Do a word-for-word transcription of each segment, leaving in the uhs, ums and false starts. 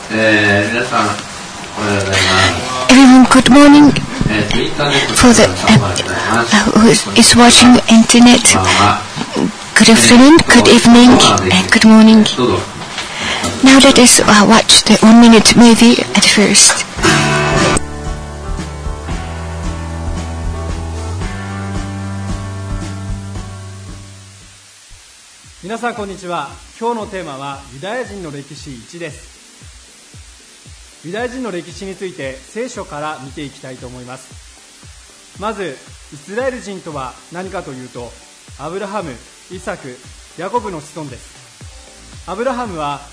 Everyone, good morning. For the uh, who is watching internet, good afternoon, good evening, and good morning. Now let us uh, watch the one-minute movie at first. 皆さんこんにちは。今日のテーマはユダヤ人の歴史いちです。ユダヤ人の歴史について聖書から見ていきたいと思います。まずイスラエル人とは何かというと、アブラハム、イサク、ヤコブの子孫です。アブラハムは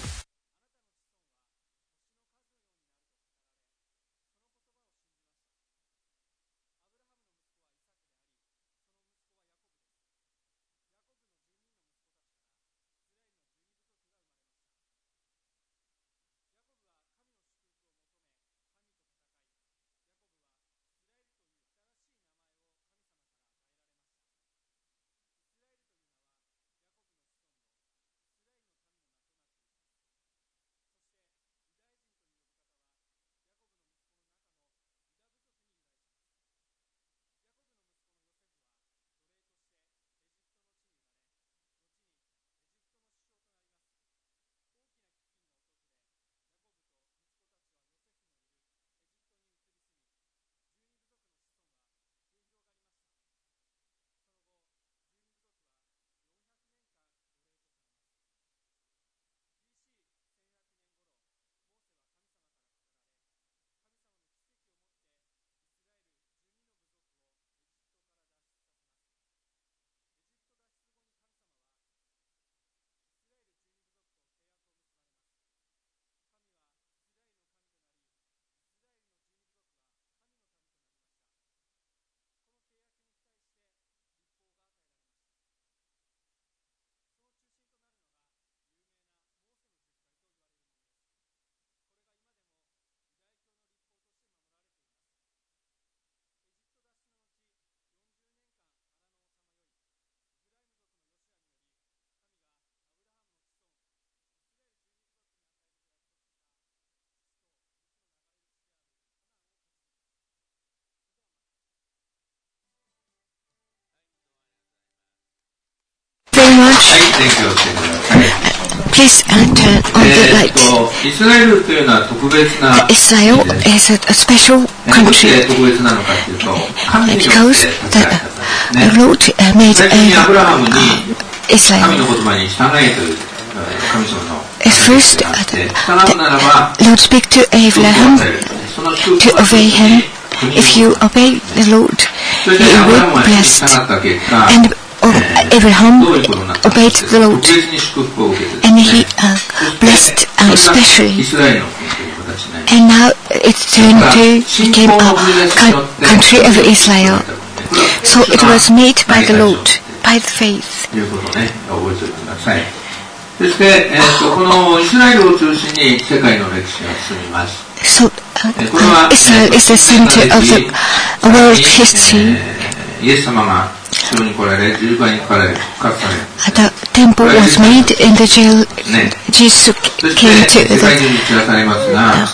very much. Please uh, turn on the light. Israel is a, a special country because the uh, Lord uh, made uh, Israel. At first, uh, the, the Lord speak to Abraham to obey him. If you obey the Lord, he will be blessed. And Abraham obeyed the Lord, and he uh, blessed uh, especially. And now it turned to became a country of Israel. So it was made by the Lord, by the faith. So uh, uh, Israel is the center of the world history. The temple was made in the jail. Jesus came to the, uh,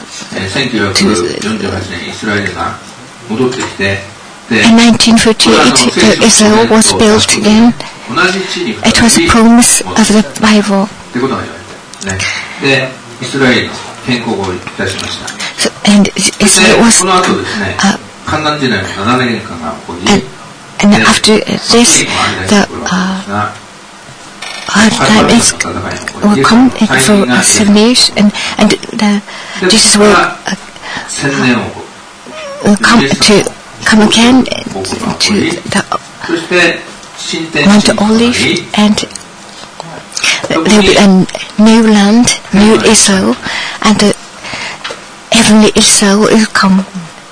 to in nineteen forty-eight, uh, Israel was built again. It was a promise of the Bible. So, and Israel was uh, and, and after this, the uh, hard time is will come for uh, seven years, and and the Jesus will uh, will come to come again to the Mount Olive, and there will be a new land, new Israel, and the heavenly Israel will come.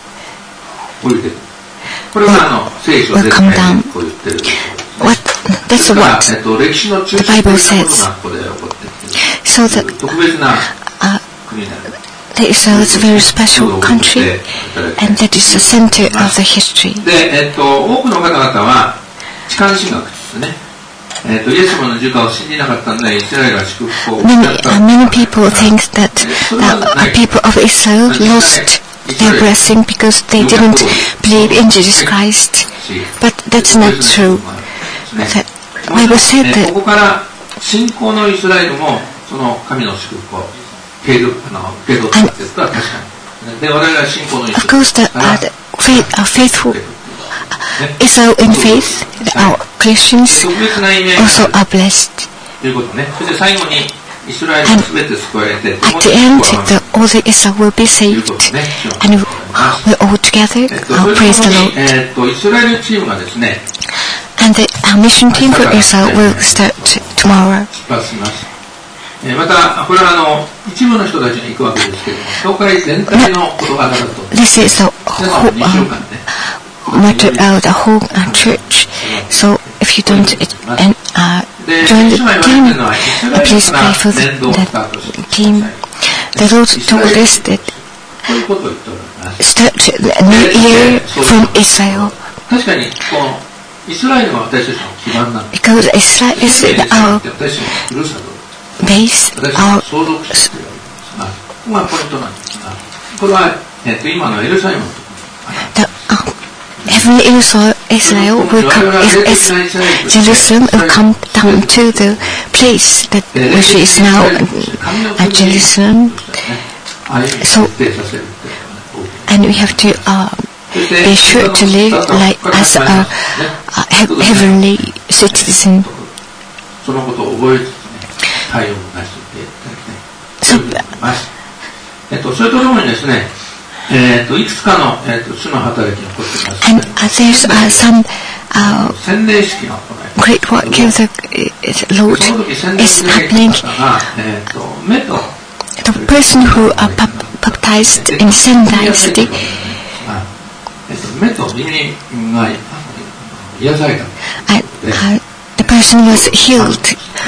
Will, will come down. What? That's what the Bible says. So that uh, the Israel is a very special country, and that is the center of the history. えっとイエス様の十架を信じなかったのでイスラエルは祝福を Many, uh, many people think that the people of Israel lost their blessing because they didn't believe in Jesus Christ. But that's not true. The Bible said that ここから信仰のイスラエルもその神の祝福を継続あの受け取ったっていうことは確かに。で我々は信仰のイスラエル。 Of course, the uh, the faith, uh, faithful Israel in faith, our Christians also are blessed. ということね。そして最後にイスラエルがすべて救われて、 at the end, the, all the Israel will be saved, and we all together uh, praise the Lord. えっとイスラエルチームがですね、 And the our mission team for Israel will start tomorrow. 出発します。えー、またこれはあの一部の人たちに行くわけですけれども、教会全体の事柄だと。 This is the whole, uh, matter of the whole uh, church. So if you don't uh, uh, join the team, uh, please pray for the, the team. The Lord told us that start the new year from Israel. 確かにこのイスラエルが私たちの基盤なんです。 Because Israel is our 私たちのふるさと。 base, 私たち our の相続者というわけですが、ここがポイントなんですが、これは、えっと、今のエルサレムのところ。 the uh, heavenly Israel, Israel will come, is, is, Jerusalem will come down to the place that which is now uh, Jerusalem. So, and we have to uh, be sure to live like as a, a he- heavenly citizen. そのことを覚えつつね、対応を出していただきたいと思います。えっと、それとともにですね、えっと、いくつかの、えっと、主の働きが起こっています。 And uh, there's uh, some uh, 洗礼式が行われます。 great work of the uh, Lord その時洗礼 is 式 happening. の方が、えっと、目と The person who are baptized in Sendai-city, えっと、目と耳が癒された。 uh, uh, the person was healed.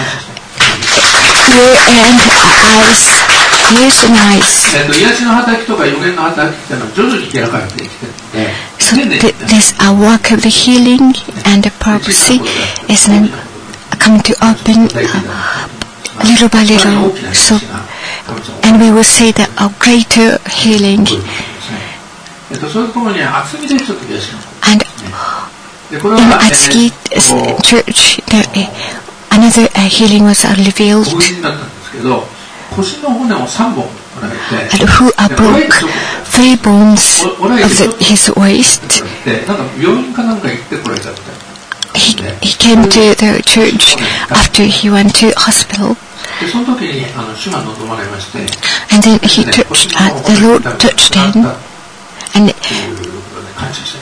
Ear and eyes, ears and eyes. えっと、癒しの働きとか予言の働きっていうのは徐々に開かれてきてるので、 So th- this a work of the healing and the prophecy is then coming to open uh, little by little. So, and we will see that a greater healing. えっと、それとともに厚みでちょっと癒しが。 And で、これ in は、 Atsuki church, there, uh, another uh, healing was uh, ご revealed. 婦人だったんですけど、腰の骨をさんぼん折られて、 And who uh, broke three bones of the, his waist. で、なんか病院かなんか行ってこられたみたいな。 He, he came to the church after he went to hospital. で、その時にあの主が望まれまして、 And then he touched, uh, the Lord touched him. And ということで感謝したい。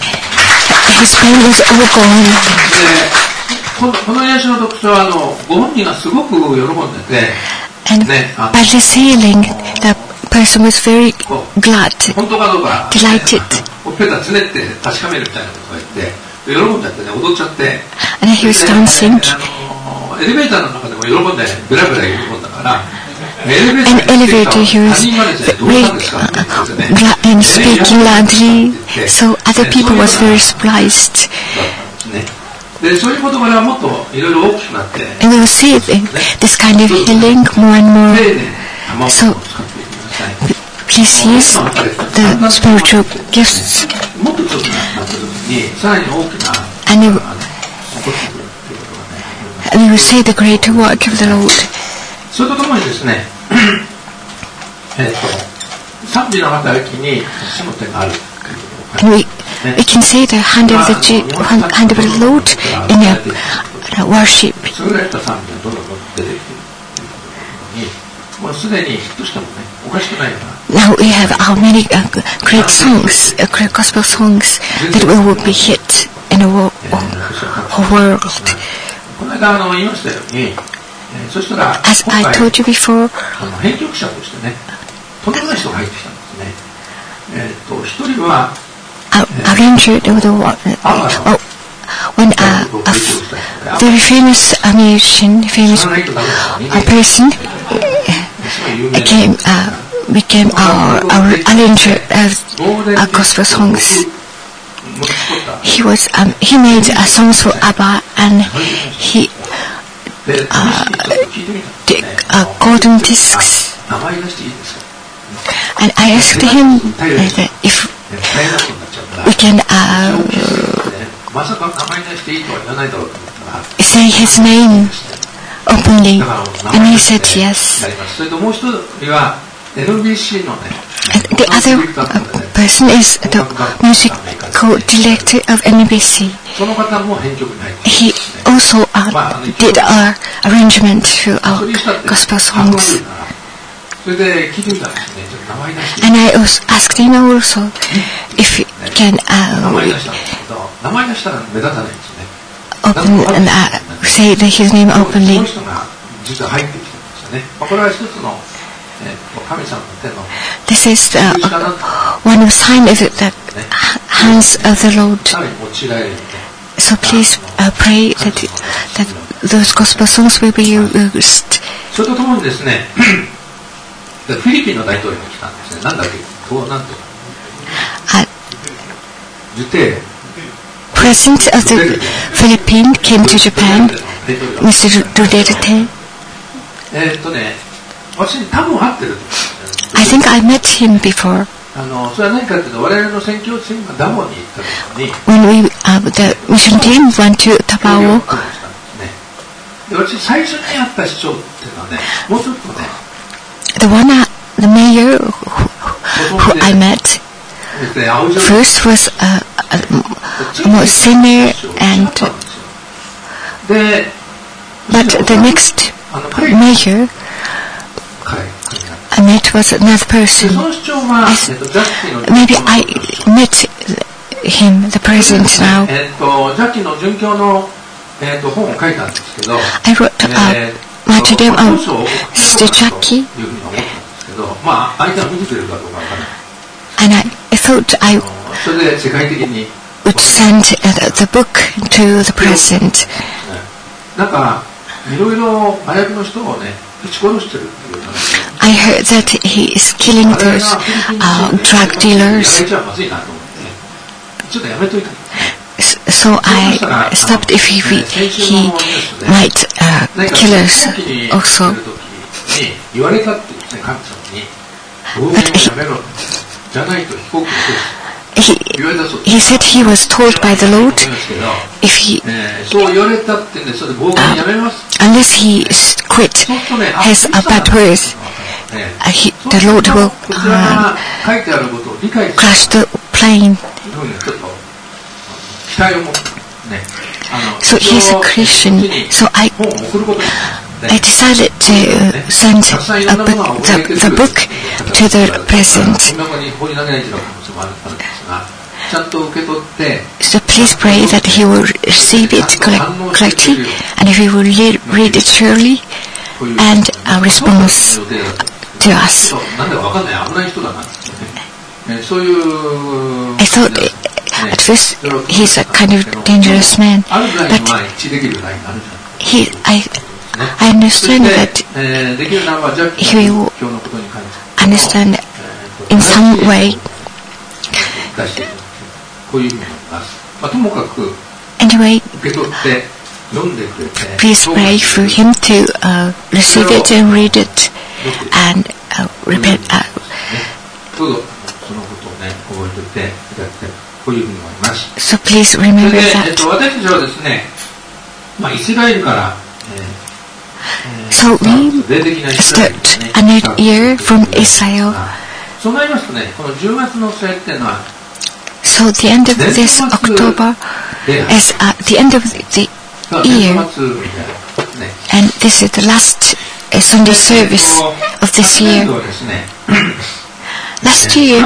his pain was all gone. で、このこの癒しの特徴はあのご本人がすごく喜んでて、 And ね、あの by this healing, the person was very glad, 本当かどうか、 delighted. ほっぺたつねって確かめるみたいなことが言って、で喜んじゃってね、踊っちゃって、 And he was dancing. であのエレベーターの中でも喜んで、ベラベラ喜んだから、エレベータ In ーに elevator, he 他 was 人がですね、どう very なんですかって言ってね、 glad and speaking loudly. So other people was very surprised. ね、でそういう事柄はもっといろいろ大きくなって、 And we will see this kind of healing more and more. 丁寧に魔法を使っていきなさい。 Please use the spiritual gifts. もっと強くなった時に、さらに大きな And あの we 起こってくるっていうことがね。 and we will see the greater work of the Lord. それとともにですね、えっと、賛美の働きに主の手がある。 And we, we can see the hand of the, G, hand of the Lord in a, a worship. 優れた賛美がどんどんどんどん出てきているということに、もうすでにヒットしてもね、おかしくないような。 Now we have how many uh, great songs, uh, great gospel songs that will be hit in the whole, whole world. この間あの言いましたように、えー、そしたら As I told you before, あの編曲者としてね、とんでもない人が入ってきたんですね。えっと一人は a arranger of the uh, when a, a very famous uh, musician, famous uh, person uh, came, uh, became our, our arranger of uh, gospel songs. he was um, he made uh, songs for ABBA, and he uh, did uh, golden discs. And I asked him uh, if we can uh, say his name openly, and he said yes. And the other uh, person is the musical director of N B C. He also uh, did our arrangement to our gospel songs. And I also asked him also if he can uh, open and uh, say that his name openly. This is uh, one of the signs of the hands of the Lord. So please uh, pray that that those gospel songs will be used. それとともにですね、フィリピンの大統領が来たんですね。なんだっけ、こうなんていうの。ジュテー。 President of the Philippines came to Japan, Mister Duterte. えっとね、私に多分会ってる。 I think I met him before. あのそれは何かというと、我々の宣教チームがダボに行った時に、 When we uh, the mission team went to Tabao. で私最初に会った市長っていうのはね、もうちょっとね。 The one, uh, the mayor who, who I met first was a, a, a more senior, and but the next mayor I met was another person. I, maybe I met him, the president now. I wrote a martyrdom of Sister Jackie, and I, I thought I would send uh, the book to the president. I heard that he is killing those uh, drug dealers. So I stopped if he, he might uh, kill us also. But he, he, he said he was told by the Lord if he, uh, unless he quit his uh, bad words, uh, he, the Lord will uh, crash the plane. So he's a Christian. So I, I decided to uh, send a book, the, the book to the president. So please pray that he will receive it correctly, and he will read it surely and uh, respond to us. I thought at first he's a kind of dangerous man, but he, I, I understand that he will understand in some way. Anyway, please pray for him to uh, receive it and read it and uh, repent. Uh, so please remember that. So we start another year from Israel. So the end of this October is uh, the end of the year, and this is the last uh, Sunday service of this year. Last year,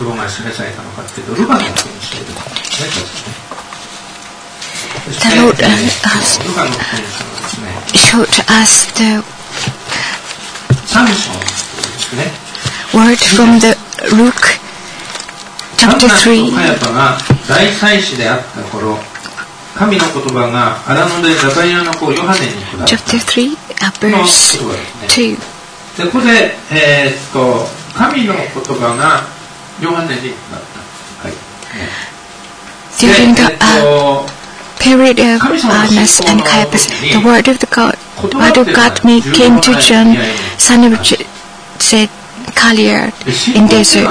the Lord uh, showed us the word from the Luke chapter three. Chapter three, uh, verse two. でここで、えー、っと神の言葉がヨハネになった。はい。 during the uh, period of Annas and Caiaphas, the word of the God, word of God may came to John, son of Zechariah, in desert.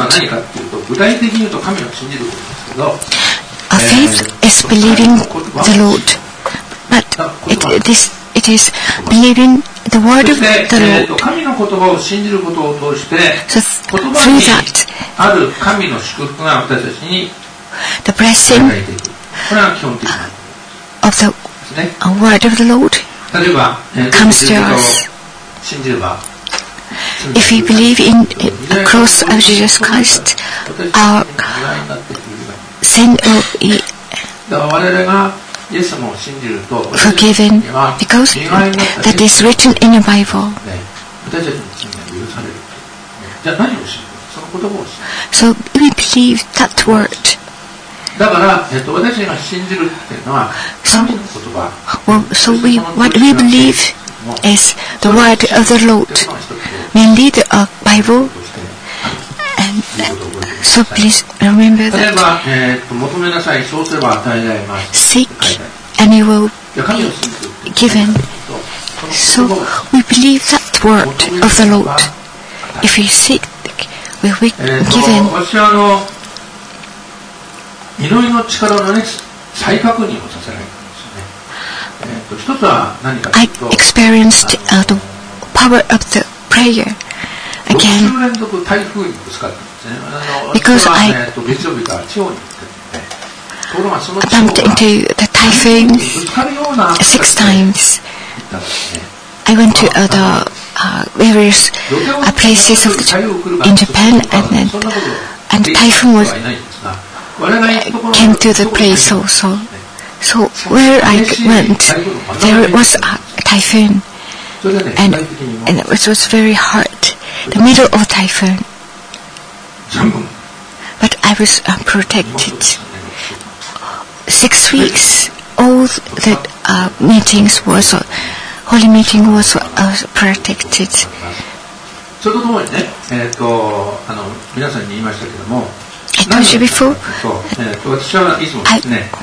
Our faith is believing the Lord, but it, it is it is believing the word of the Lord. So through that, the blessing of the uh, word of the Lord comes to us. If we believe in the cross of Jesus Christ, our sin will be forgiven, because that is written in the Bible. So we believe that word. So, well, so we, what we believe is the word of the Lord, mainly the uh, Bible. And uh, so please remember that. Seek and you will be given. So we believe that word of the Lord. If we seek, we will be given. I experienced uh, the power of the prayer again, because I bumped into the typhoon six times. I went to other uh, various uh, places of the, in Japan, and then and the typhoon was came to the place also. So where I went, there was a typhoon, and and it was, was very hard, the middle of typhoon. But I was uh, protected. Six weeks, all the uh, meetings was, uh, holy meeting was uh, protected. I told you before, I,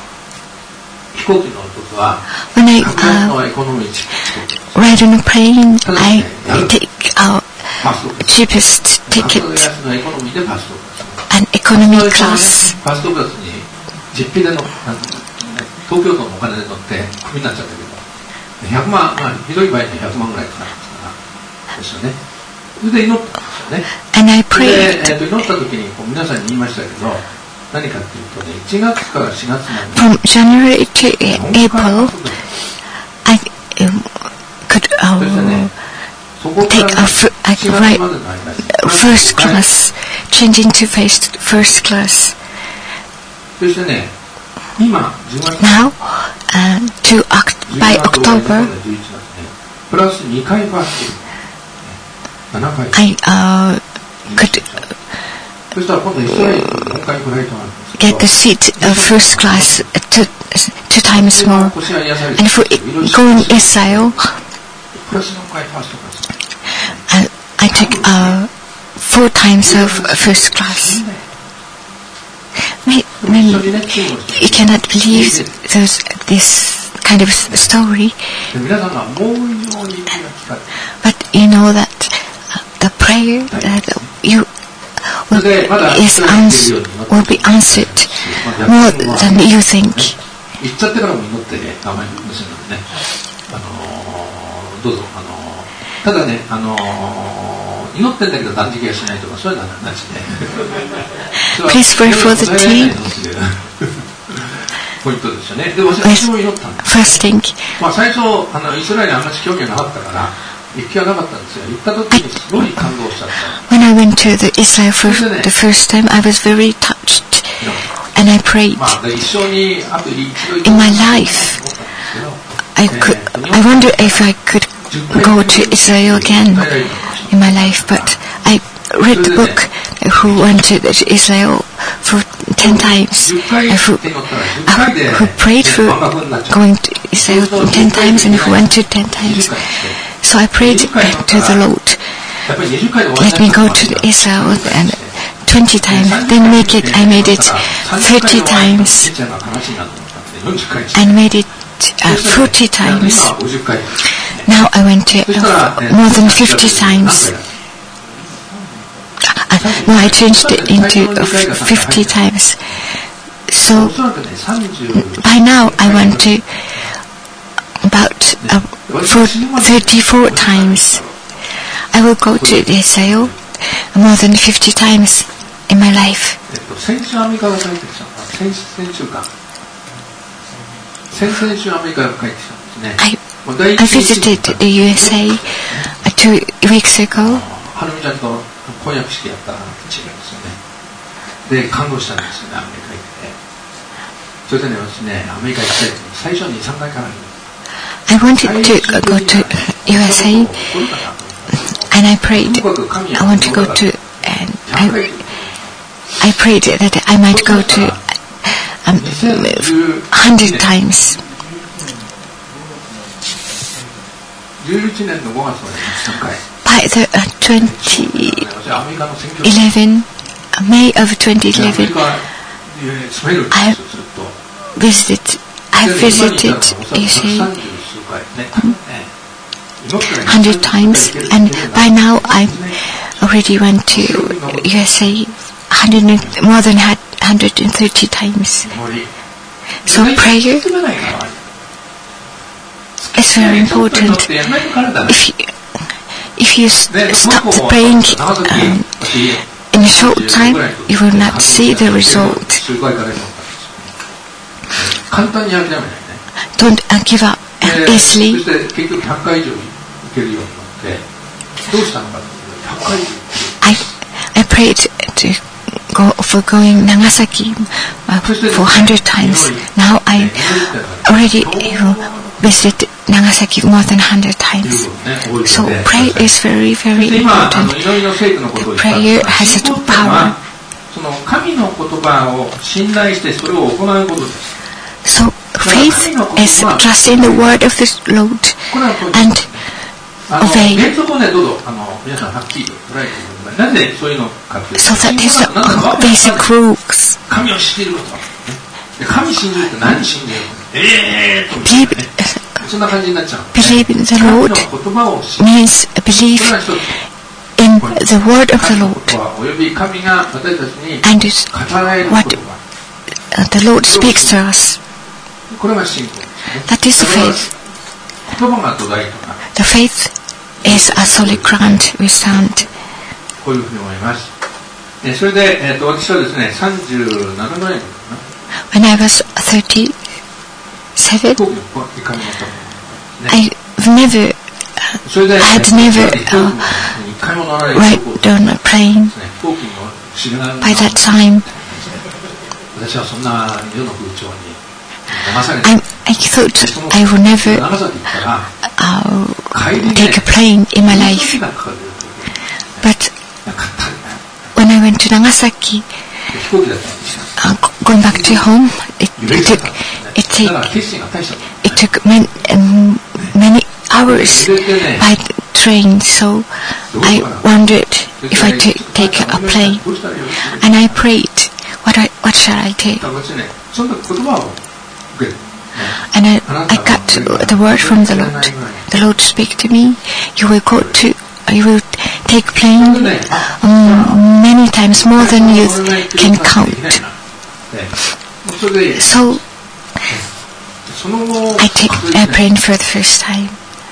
when I uh, ride on a plane, I take our cheapest ticket, an economy class. And I prayed. From January to April, I um, could uh, take a f- I could write first class, change into first first class. Now, uh, to oct- by October, I uh, could get the seat of first class two, two times more. And for go in Israel, I, I took uh, four times of first class. Maybe you cannot believe those, this kind of story, but you know that the prayer that you will, is ans- will be answered more than you think. Please pray for the team. First thing, when I went to the Israel for the first time, I was very touched, and I prayed. In my life, I could. I wonder if I could go to Israel again in my life, but I read the book who went to Israel for ten times, and who, uh, who prayed for going to Israel ten times, and who went to ten times. So I prayed to the Lord, let me go to Israel and to twenty times, then make it, I made it thirty times, and made it uh, forty times. Now I went to uh, more than fifty times. Uh, no, I changed it into uh, fifty times. So by now I went to about uh, for thirty-four times. I will go to the sale more than fifty times in my life. I, I visited the U S A uh, two weeks ago. 婚約式やったチームですよね。で、感動したんですよね、アメリカ行って。それでね、私ね、アメリカ行きたいって最初にさんかいから。 I wanted to go to U S A and I prayed I want to go to and I, I prayed that I might go to um, one hundred times. じゅういちねんのごがつまでさんかい。 By the uh, twenty eleven, May of twenty eleven, I visited, I visited U S A one hundred times, and by now I already went to U S A one hundred, more than one hundred thirty times. So prayer is very important. If you, If you stop praying um, in a short time, you will not see the result. Don't uh, give up uh, easily. I, I prayed to go for going Nagasaki uh, for one hundred times. Now I already uh, visited Nagasaki more than one hundred times. So prayer is very, very important. The prayer has a power. So faith is trusting the word of the Lord and obey. So that is the basic rules. Believe, believe in the Lord means believe in the word of the Lord, and it's what the Lord speaks to us. That is the faith. The faith is a solid ground we stand. こういうふうに思います。えそれで、えー、と私はですね、さんじゅうななねん When I was thirty-seven, I've never, I had never uh, ride down a plane. By that time, I, I thought I would never uh, take a plane in my life. But when I went to Nagasaki, uh, going back to home, it, it took it, take, it took many, um, many hours by the train. So I wondered if I t- take a plane, and I prayed, what I, what shall I take? And I, I got the word from the Lord. The Lord spoke to me. You will go to. You will take plane um, many times more than you can count. So I take airplane for the first time.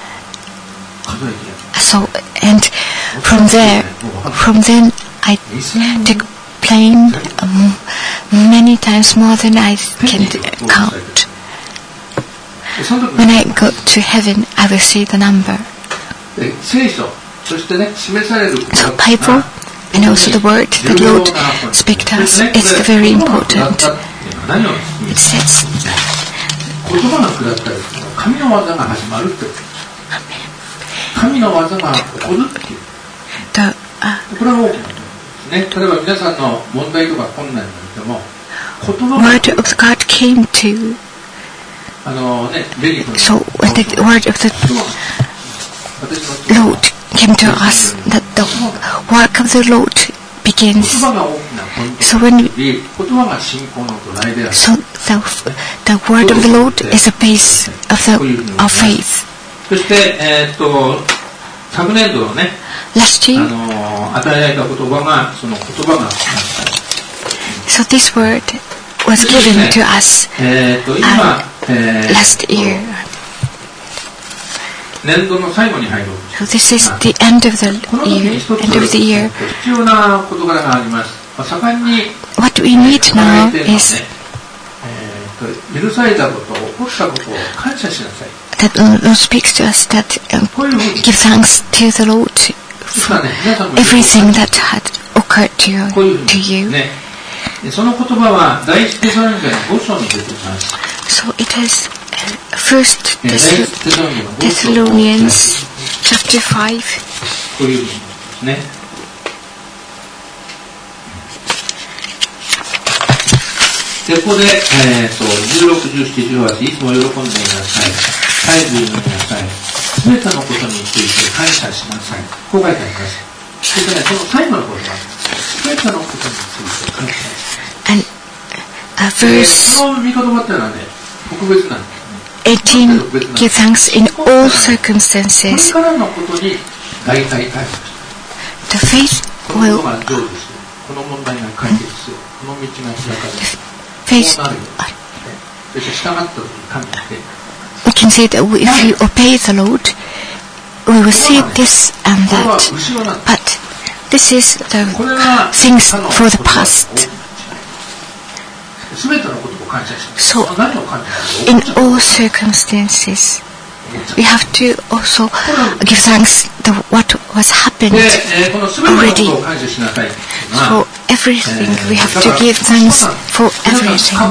So and from there, from then I took plane um, many times more than I can count. When I go to heaven, I will see the number. So Bible and also the word that Lord speak to us is very important. It says the uh, word of God came to. So when the word of the Lord came to us, that the work of the Lord begins. So when so the, the word of the Lord is the base of the of faith. Last year, so this word was given to us uh, last year. So this is the end of the year. End of the year. What we need now is that the Lord speaks to us that um, give thanks to the Lord for everything that had occurred to you. To you. So it is First Thessalonians chapter five. で、ここで、えー、とじゅうろく、じゅうなな、じゅうはち、いつも喜んでいなさい。絶えず祈りなさい。すべてのことについて感謝しなさい。こう書いてあります。そしてね、その最後のことは、すべてのことについて感謝しなさい。And a verse この御言葉っていうのはね、特別なんです。 eighteen Give thanks in all circumstances. The faith will faith we can say that if you obey the Lord, we will see this and that. But this is the things for the past. So, in all circumstances, we have to also give thanks to what was happened already. So, everything, we have to give thanks for everything.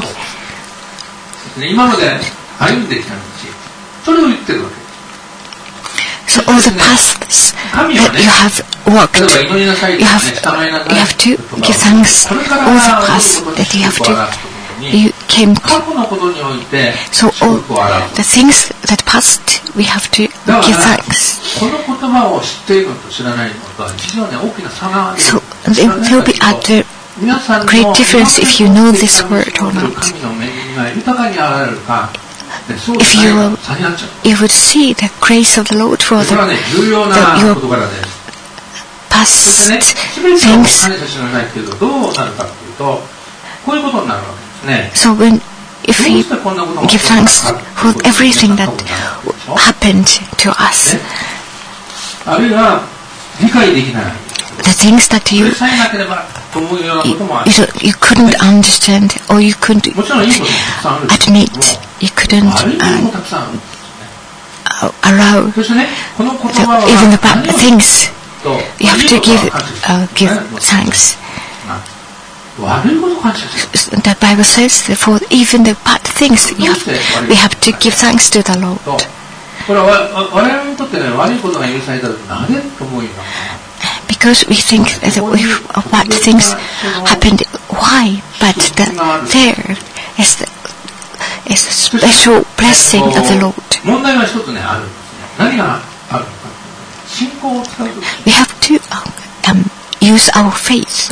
So, all the paths that you have walked, you have, you have to give thanks. All the paths that you have to you came to. So all the things that passed, we have to give thanks. So there will be a great difference if you know this word or not. If you will, you would see the grace of the Lord for the, the your past things. So when, if we give thanks for everything that happened to us, the things that you you, you couldn't understand or you couldn't admit, you couldn't uh, allow, the, even the bad things, you have to give uh, give thanks. The Bible says that for even the bad things, you have, we have to give thanks to the Lord. Because we think that if bad things happened, why? But the, there is the, is a special blessing of the Lord. We have to um, use our faith.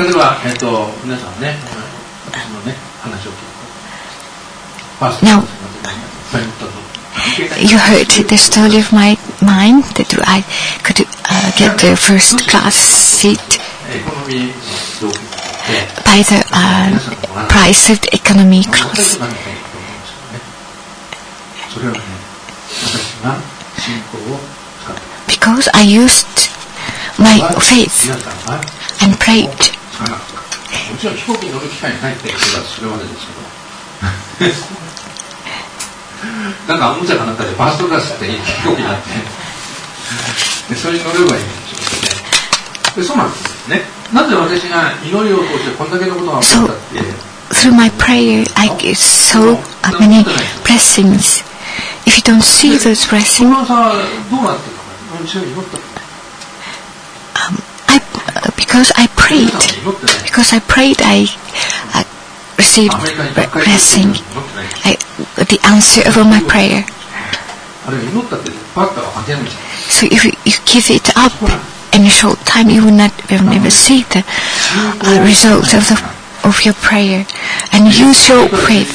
Now, you heard the story of my mine that I could uh, get the first class seat by the uh, price of the economy class. Because I used my faith and prayed. So, through my prayer, I get so many blessings. If you don't see those blessings, um, I, uh, because I prayed, because I prayed, I uh, received blessing, I, the answer of my prayer. So if you, you give it up in a short time, you will not, will never see the uh, result of, the, of your prayer and use your faith.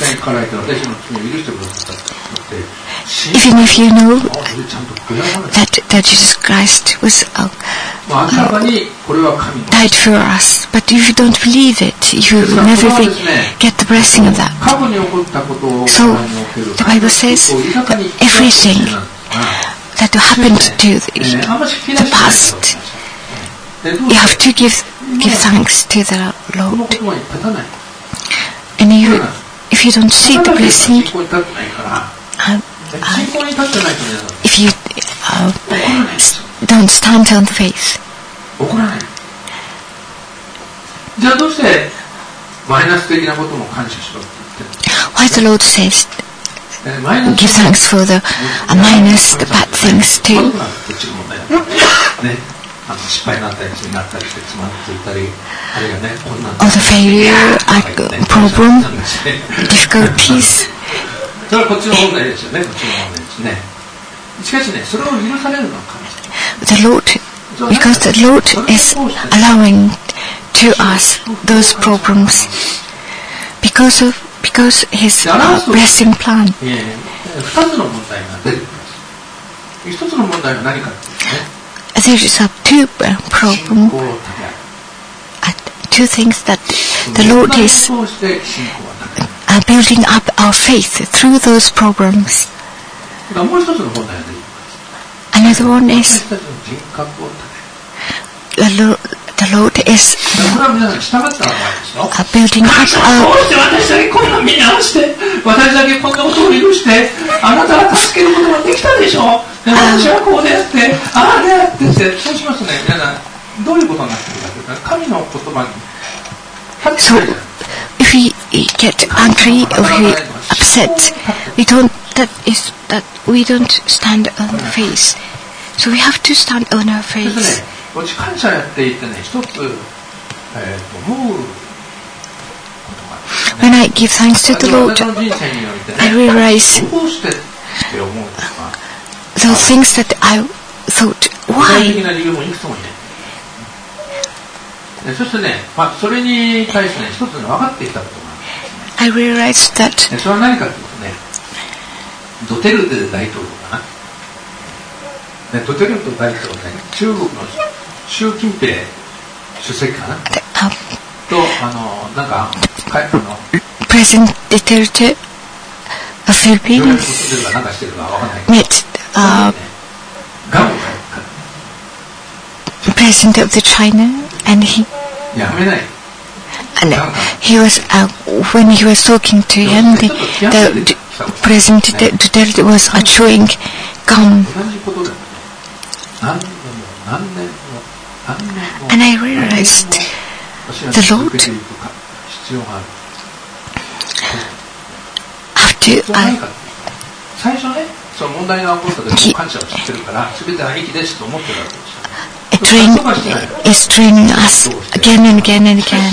Even if you know that, that Jesus Christ was uh, uh, died for us, but if you don't believe it, you will never be, get the blessing of that. So the Bible says that everything that happened to the, the past, you have to give give thanks to the Lord. And you, if you don't see the blessing, uh, uh, if you uh, don't stand on the faith, why the Lord says give thanks for the uh, minus the bad things too. Or the failure, uh, problem, difficulties. The Lord, because the Lord is allowing to us those problems because of because His uh, blessing plan. There is a two uh, problem, uh, two things that the Lord is uh, building up our faith through those problems. Another one is the Lord, the Lord is uh, uh, building up our So, if we get angry or we upset, we don't. That is that we don't stand on the face. So we have to stand on our face. When I give thanks to the Lord, I realize those things that I thought, why? I realized that ドテルテ大統領かな、ね、ドテルテ大統領ね、中国の習近平主席かな、とあのなんかかあのプレゼントテルテ of Philippines met uh, president of the China, and he and he was uh, when he was talking to him, the, the President Duterte was uh, chewing gum, and I realized the Lord after uh, he train, is training us again and again and again.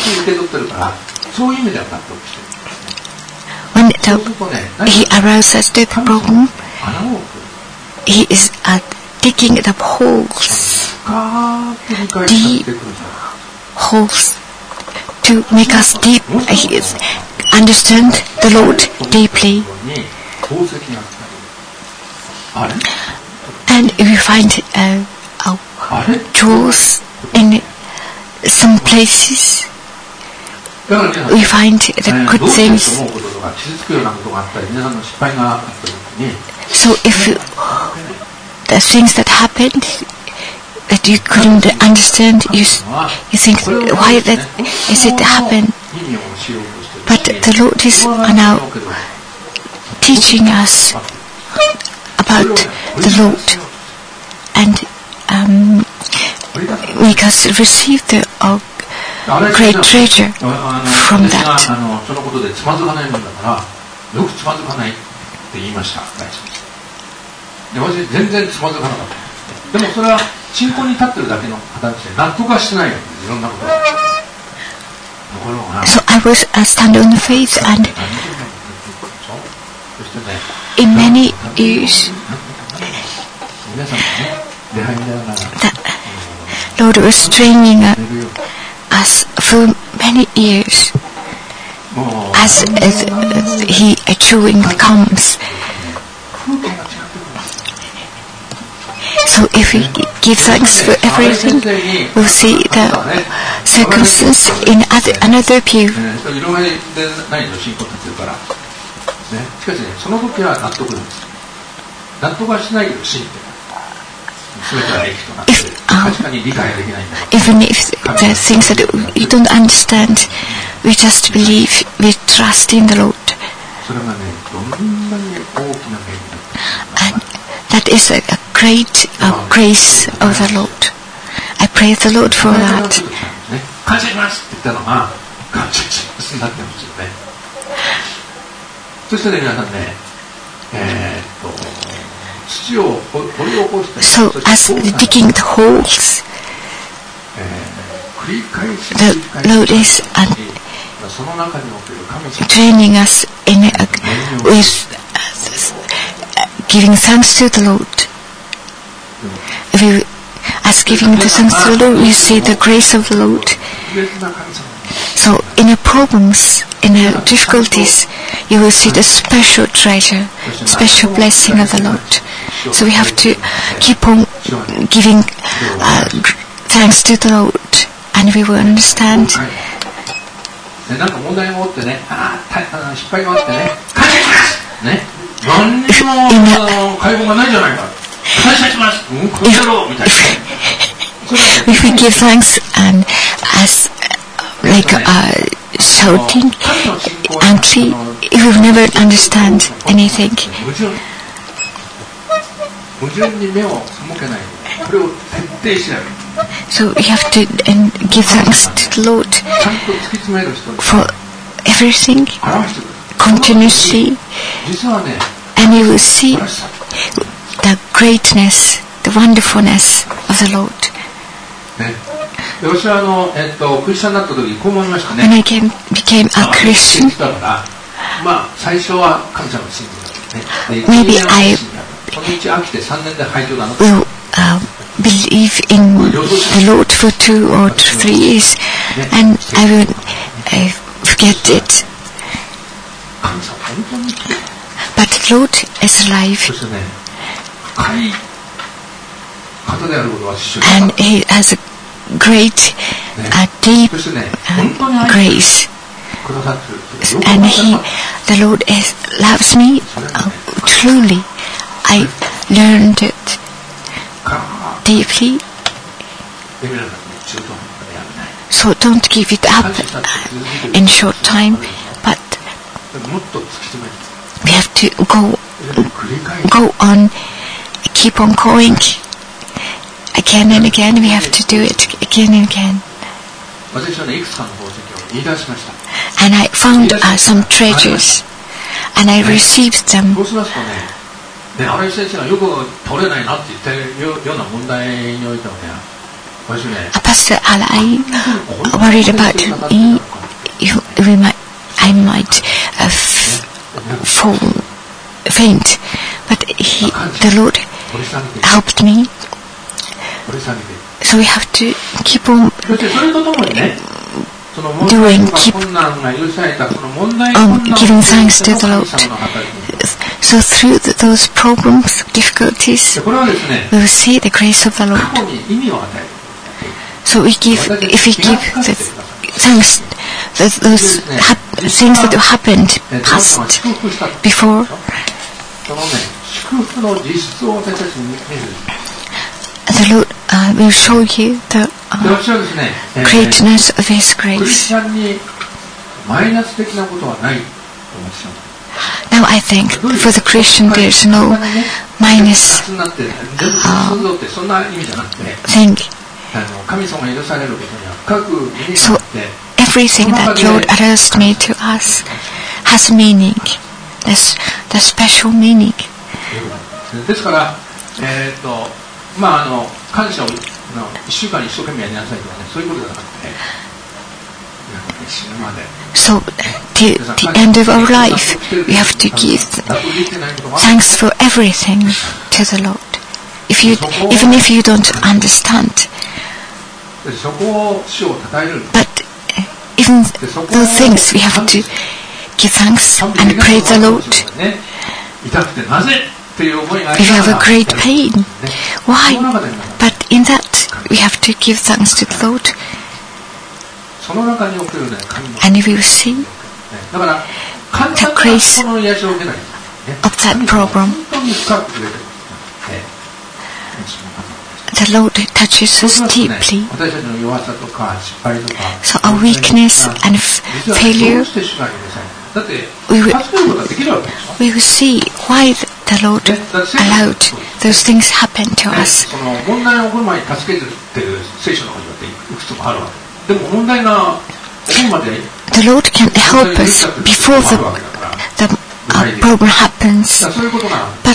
When the, he arouses the problem, he is uh, digging the holes, deep holes, to make us deep. He is understand the Lord deeply, and we find uh, uh, jewels in some places. We find the good things. So if you, the things that happened that you couldn't understand, you you think, why that is it happen? But the Lord is now teaching us about the Lord, and um, make us receive the uh, great treasure from that. So I was uh, stand on the faith, and in many years the Lord was training uh, us for many years as uh, he uh, chewing comes. So if we give thanks for everything, we'll see the circumstance in other, another view. いろんなでないの信仰って言うから、ね、しかしね、その時は納得なんです。納得はしないけど信じてる。全ては益となって、確かに理解できないんだけど。 Even if there are things that you don't understand, we just believe, we trust in the Lord. それがね、どんなに大きな恵みだ。 And that is a, a great uh, grace of the Lord. I praise the Lord for that. 感謝しますって言ったのが感謝しますになってますよね。そしてね、皆さんね、えー、っと土を掘り起こして、 So as digging the holes, 繰り返し the Lord is uh, その中における神様 training us in uh, with uh, giving thanks to the Lord. If we, as giving the thanks to the Lord, we see the grace of the Lord. So in the problems, in the difficulties, you will see the special treasure, special blessing of the Lord. So we have to keep on giving uh, thanks to the Lord, and we will understand. なんか問題が起ってね、ああ、失敗があってね、感謝しますね、何にも会合がないじゃないか、感謝します、うん、これだろうみたいな。 If we give thanks and as like uh, shouting, angry, if we never understand anything. 矛盾に目を背けない、これを徹底しない。 So we have to and give thanks to the Lord for everything continuously, and you will see the greatness, the wonderfulness of the Lord. 私はあの、えっと、クリスチャンになった時こう思いましたね。 When I came, became a Christian, まあ最初は神様を信じたね。 maybe I will uh, believe in the Lord for two or three years, and I will uh, forget it. But the Lord is alive, and He has a great, uh, deep uh, grace, and He, the Lord, is loves me uh, truly. I learned it deeply. So don't give it up in short time, but we have to go go on, keep on going again and again. We have to do it again and again. And I found uh, some treasures, and I received them. ね、荒井先生がよく取れないなって言ってるような問題においてはね、私ね、 Pastor Alai worried about me. We might, I might uh, f- fall, faint, but he, the Lord, helped me. So we have to keep on doing, keep um, giving thanks to the Lord. So through the, those problems, difficulties, we will see the grace of the Lord. So we give, if we give the thanks, the, those hap- things that have happened past before, the Lord uh, will show you the uh, greatness of His grace. Now I think for the Christian there is no minus uh, thing. So everything that Lord allows me to us has meaning. There's the special meaning. ですから、えーと、まああの感謝をの一週間に一生懸命やりなさいとかね、そういうことじゃなくて、死ぬまで。So till the end of our life, we have to give thanks for everything to the Lord. If you, even if you don't understand, but even those things we have to give thanks and praise the Lord. If you have a great pain, why? But in that we have to give thanks to the Lord, and we will see the grace of that problem. The Lord touches us deeply. So our weakness and failure, we will, we will see why the Lord allowed those things happen to us. The Lord can help us before the, the uh, problem happens, but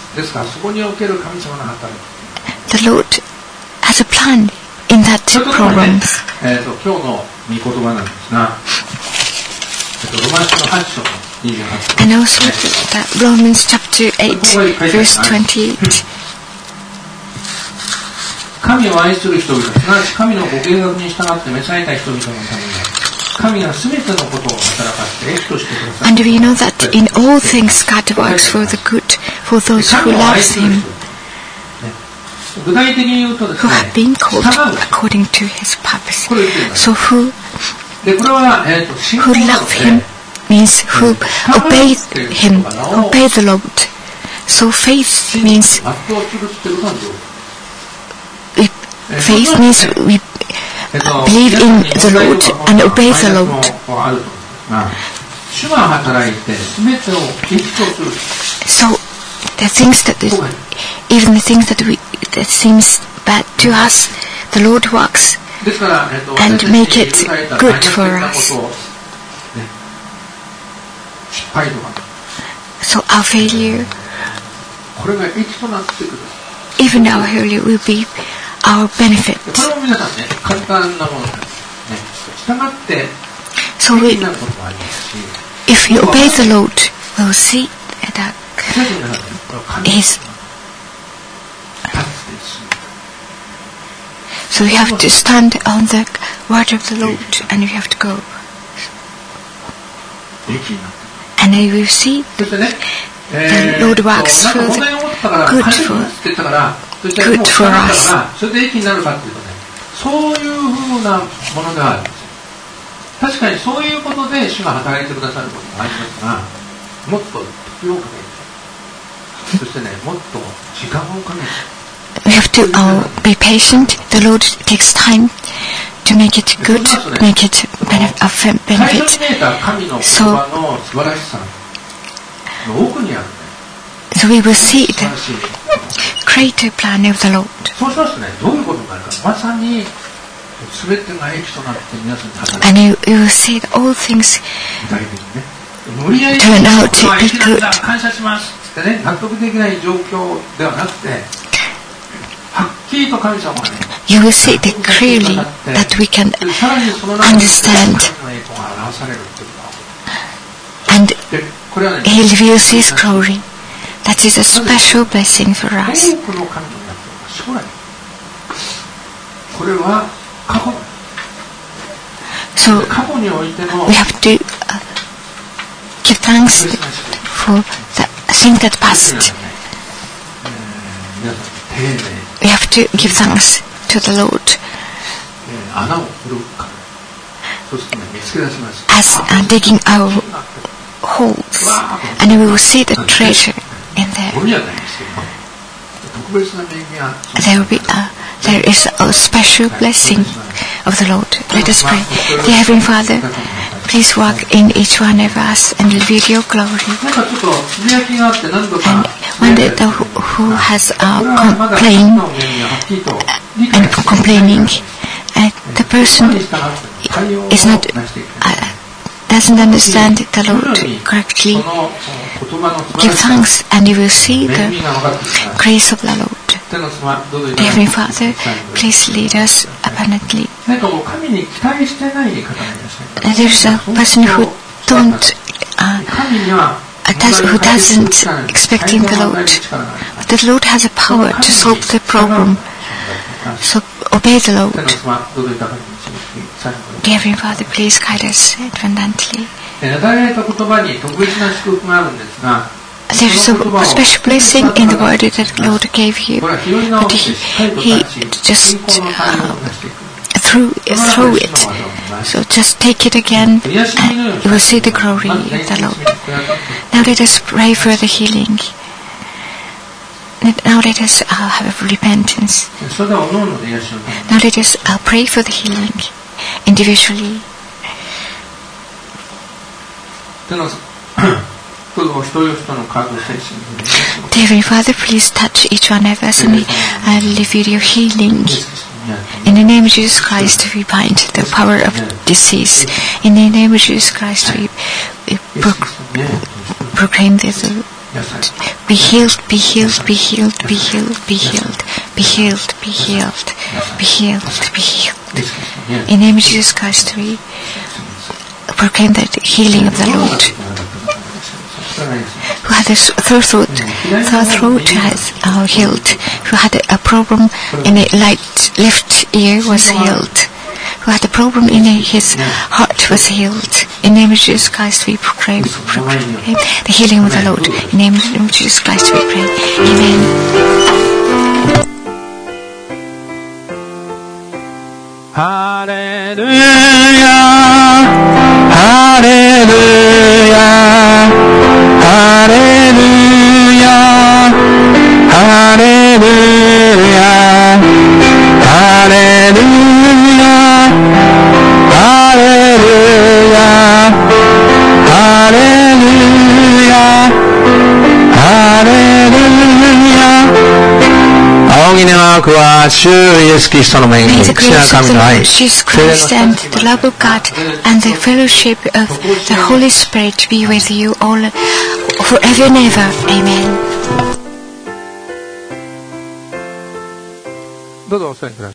the Lord has a plan in that problem. And also that Romans chapter eight, verse twenty-eight. 神を愛する人々、すなわち神のご計画に従って召された人々のために、神がすべてのことを働かせて益としてくださる。 And we know that in all things God works for the good for those who love Him, 具体的に言うとですね、 who have been called according to His purpose. So who who love Him means who obey Him, obey the Lord. So faith means we, faith means we believe in the Lord and obey the Lord. So the things that is, even the things that we that seems bad to us, the Lord works and make it good for us. So our failure, even our failure will be our benefit. So we, if we obey the Lord, we'll see that His. So we have to stand on the word of the Lord, and we have to go. And then we will see the Lord works for the good for good for us. そういうふうなものであるんですよ。確かにそういうことで主が働いてくださることもありますが、もっと時をかけて、そしてね、もっと時間をかけて。 We have to uh, be patient. The Lord takes time to make it good, make it benef- of benefit. So, so we will see the greater plan of the Lord. And you, you will see that all things turn out to be good. You will see it clearly that we can understand, and He reveals His glory. That is a special blessing for us. So we have to uh, give thanks for the things that passed. We have to give thanks to the Lord as uh, digging our holes, and we will see the treasure in there. There will be a, there is a special blessing of the Lord. Let us pray. Dear Heavenly Father, please work in each one of us and reveal your glory. And one that uh, who, who has uh, complained uh, and complaining, uh, the person is not uh, doesn't understand the Lord correctly. Give thanks, and you will see the grace of the Lord. Dear Heavenly Father, please lead us abundantly. There is a person who don't, uh, does, who doesn't expect in the Lord. But the Lord has a power to solve the problem. So obey the Lord. Dear Heavenly Father, please guide us abundantly. There's a special blessing in the word that the Lord gave you, but He, he just uh, threw, threw it. So just take it again, and you will see the glory of the Lord. Now let us pray for the healing. Now let us uh, have repentance. Now let us uh, pray for the healing individually. Dear Father, please touch each one of us and uh, live with your healing. In the name of Jesus Christ, we bind the power of disease. In the name of Jesus Christ, we, we pro- proclaim this. Be healed, be healed, be healed, be healed, be healed, be healed, be healed, be healed, be healed. In the name of Jesus Christ, we proclaim the healing of the Lord. Who had a sore throat, sore throat has uh, healed. Who had a problem in a light left ear was healed. Who had a problem in his heart was healed. In the name of Jesus Christ we proclaim, proclaim the healing of the Lord. In the name of Jesus Christ we pray. Amen. Hallelujah, Hallelujah, Hallelujah, Hallelujah, Hallelujah, Hallelujah, Hallelujah, Hallelujah. 仰ぎ願くは主イエス・キリストの恵み、父なる神の愛、 Jesus Christ and the love of God and the fellowship of the Holy Spirit be with you all forever and ever. Amen. どうぞお座りください。